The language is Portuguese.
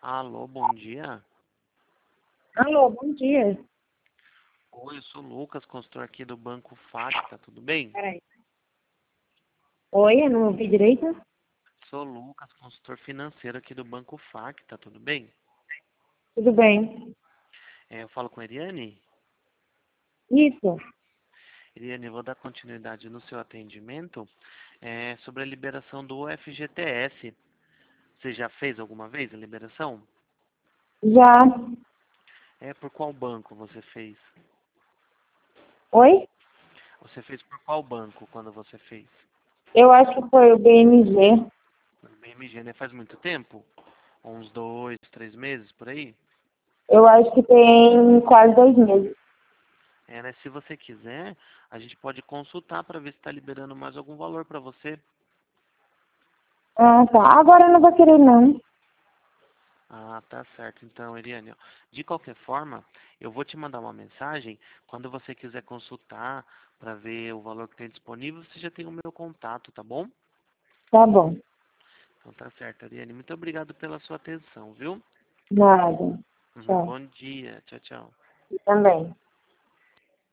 Alô, bom dia. Alô, bom dia. Oi, eu sou o Lucas, consultor aqui do Banco Facta, tudo bem? Peraí. Oi, eu não ouvi direito? Sou o Lucas, consultor financeiro aqui do Banco Facta, tudo bem? Tudo bem. Eu falo com a Eliane. Isso. Eliane, eu vou dar continuidade no seu atendimento sobre a liberação do FGTS. Você já fez alguma vez a liberação? Já. Por qual banco você fez? Oi? Você fez por qual banco quando você fez? Eu acho que foi o BMG. No BMG, né? Faz muito tempo? Uns 2, 3 meses por aí? Eu acho que tem quase 2 meses. Né? Se você quiser, a gente pode consultar para ver se está liberando mais algum valor para você. Ah, tá. Agora eu não vou querer, não. Ah, tá certo. Então, Eliane, ó, de qualquer forma, eu vou te mandar uma mensagem. Quando você quiser consultar para ver o valor que tem disponível, você já tem o meu contato, tá bom? Tá bom. Então tá certo, Eliane. Muito obrigado pela sua atenção, viu? Nada. Tchau. Bom dia. Tchau, tchau. E também.